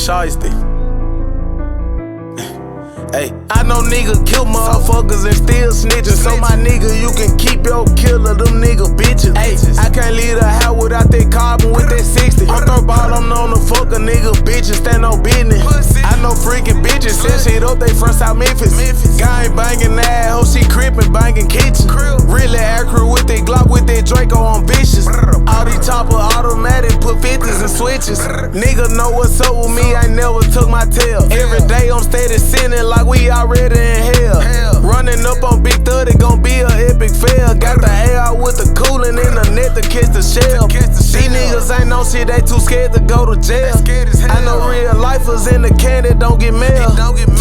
shiesty. Hey, I know niggas kill motherfuckers and still snitching. So my nigga, you can keep your killer, them nigga bitches. Ay, I can't leave the house without that carbon with that 60. I'm throw ball, I'm known to fuck a nigga bitches, stand on business. I know freaking bitches, set shit up, they from South Memphis. Guy ain't banging that hoe, she crippin', banging kitchen. Really accurate with that Glock, with that Draco, I'm vicious. All these chopper automatic, put 50s and switches. Nigga know what's up with me, I never took my tail. Every day I'm steady sinning like we already in hell. Running up on Big 30, gon' be an epic fail. Got the AR with the cooling in the net to catch the shell. These niggas ain't no shit, they too scared to go to jail. I know real lifers in the can that don't get mail.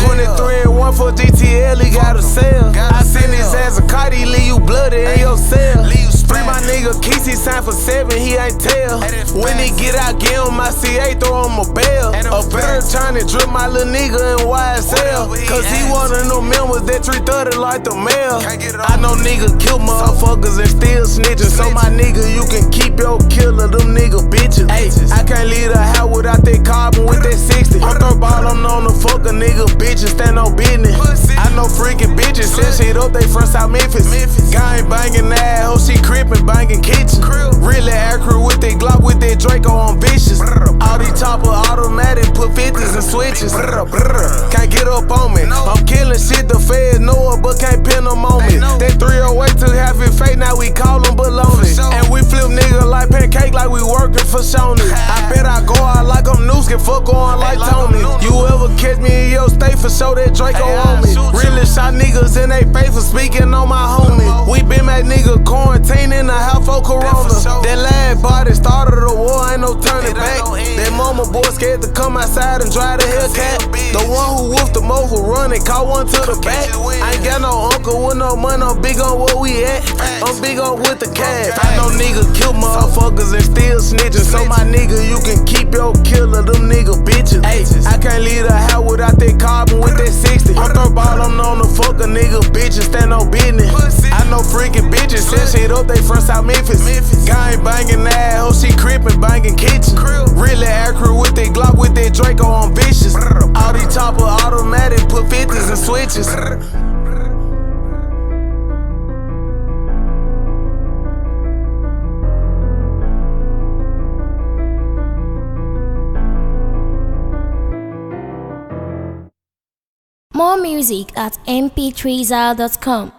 23 and 1 for GTL, he gotta sell. I send his ass a kite, he leave you bloody in your cell. Free my nigga Keys, he signed for 7, he ain't tell. When he get out, give him my CA, throw him a bail. A better trying to drip my little nigga in YSL. Cause he one of them members that 330 like the mail. I know niggas kill motherfuckers and still snitching. So my nigga, you can keep your killer, them nigga bitches. Ay, I can't leave the house without that carbon with that 60. I'm throw ball, I'm known to fuck a nigga bitches, stand on business. I know freaking bitches, set shit up, they from South Memphis. Guy ain't banging that hoe, she crippin', banging kitchen. Really accurate with that Glock, with that Draco, I'm vicious. All these chopper automatic, put 50s and switches. Can't get up on me. I'm killing shit, the feds know it, but can't pin them on me. That 308 took half his fate, now we call them baloney. And we flip niggas like pancake, like we working for Sony. I bet I go out like I'm Nooski, fuck going like Tony. You ever catch me in your state for sure, that Draco on me. Really shot niggas in they face for speaking on my homie. We been that nigga quarantine in the house for Corona. That last body started the war, ain't no turning back. That mama boy scared to come outside and drive the Hellcat. The one who whooped the most who run and caught one to the back. I ain't got no uncle with no money, I'm big on where we at. I'm big on with the cash. I know niggas kill motherfuckers and still snitching. So my nigga, you can keep your killer, them nigga bitches. Ay, I can't leave the house without that carbon with that 60. I'm throw ball, I'm known to fuck a nigga bitches, stand on business. I know freaking bitches, set shit up, they from South Memphis. Guy ain't banging that hoe, she crippin', banging kitchen. Really accurate with that Glock, with that Draco, I'm vicious. All these chopper automatic, put 50s and switches. More music at mp3zal.com.